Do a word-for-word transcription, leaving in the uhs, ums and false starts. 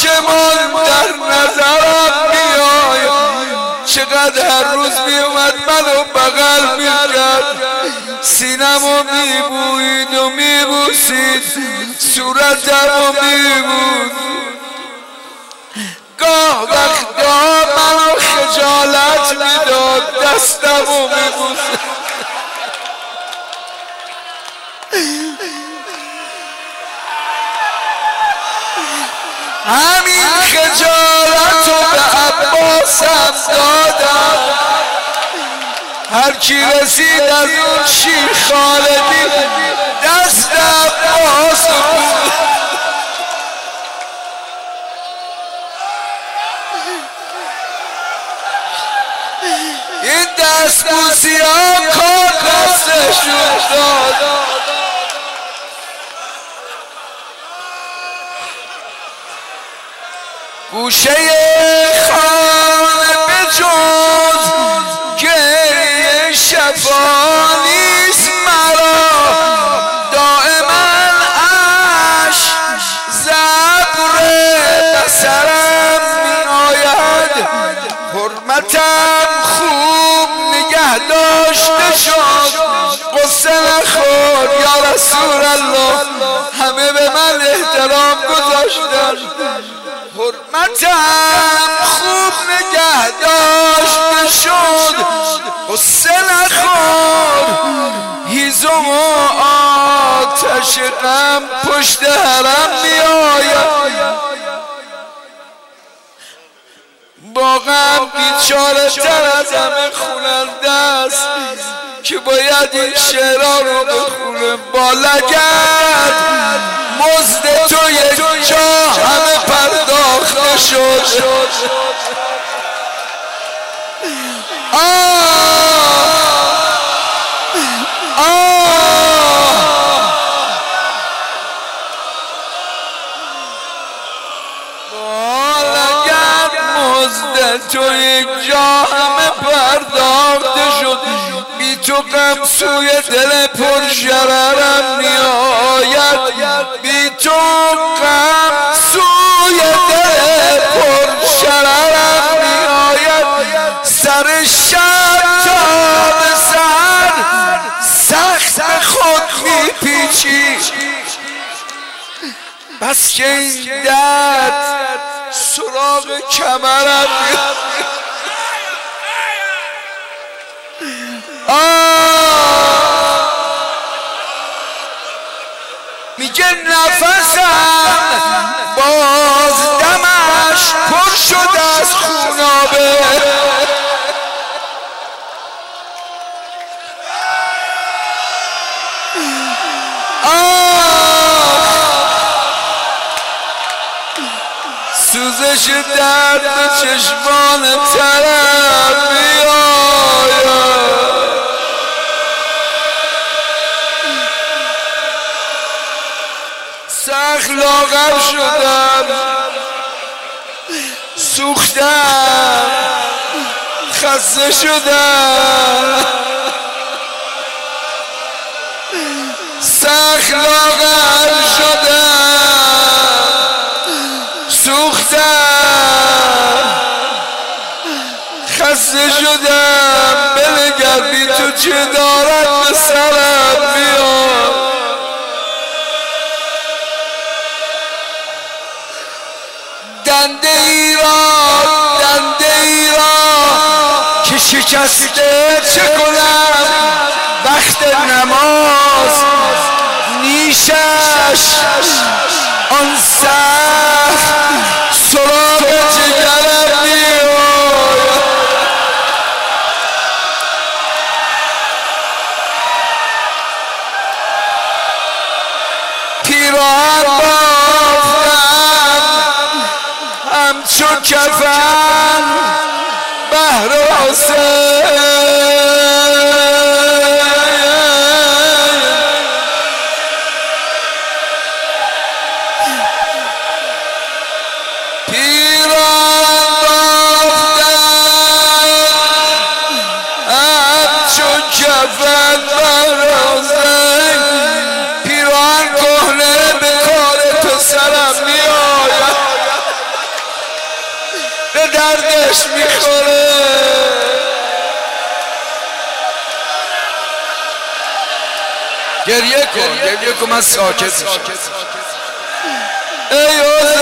خوشمان در نظرم میآید. چقدر هر روز میومد منو بغل میکرد، سینمو میبوید و میبوسید، صورتمو میبوسید. گاه وقتا منو خجالت میداد، دستمو میبوسید. همین خجالتو به عباسم دادم. هر کی رسید از اون شیخ خالدی دست عباسو بود. این دست بوسی ها کار دستشون داد. گوشه خانه به جز گریه شفا نیست مرا، دائما عشق زبر بسرم می آید. حرمتم خوب نگه داشته شد، قصه نخور یا رسول الله. همه به من احترام گذاشتن، حرمتم خوب نگه داشته شد، قصه نخور. هیزم و آتش غم پشت حرم می آید. با غم بیچاره تر از همه خوننده است که باید این شعرها رو بخونه. با لگد مزد تو یک جا همه پرداخته شد. آه آه با لگد مزد تو یک جا همه پرداخته شد. بی تو غم سوی دل پر شررم میآید، بی تو غم سوی دل پر شررم میآید. سر شب تا به سر سخت خود میپیچی، بس که این درد سراغ کمرم میآید. میگه نفسم باز دمش پر شد از خونابه، سوزش درد به چشمان طرف میآید. سخت لاغر شدم، سوختم، خسته شدم. سخت لاغر شدم، سوختم، خسته شدم. بنگر بی تو چه دارد به سرم میاد. دنده ای را دنده ای را که شکسته چه کنم، وقت نماز نیشش آن سخت سراغ جگرم میآید. پیراهن بافتم همچو کفن بهر حسین، دردش میخوره. گریه کن گریه کن من ساکت میشم. ای